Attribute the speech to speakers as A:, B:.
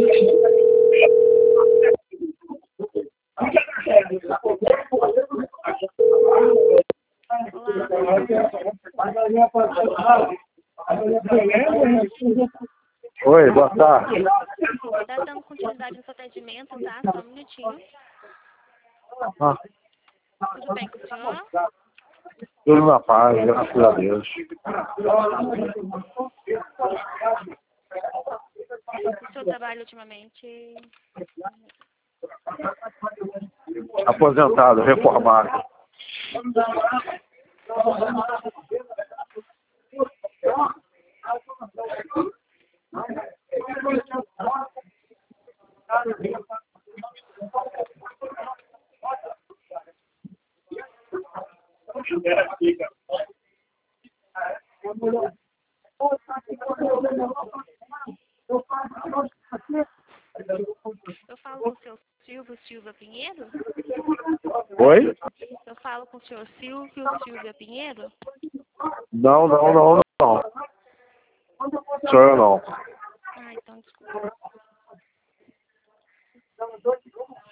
A: Oi, boa tarde.
B: Tá dando continuidade no seu atendimento, tá? Só um minutinho.
A: Ah,
B: Tudo bem com o senhor?
A: tudo na paz, graças a Deus.
B: O senhor trabalha ultimamente?
A: Aposentado, reformado.
B: Eu falo com o senhor Silvio Silva Pinheiro?
A: Oi?
B: Eu falo com o senhor Silvio Silva Pinheiro?
A: Não. Sou eu não.
B: Ah, então desculpa.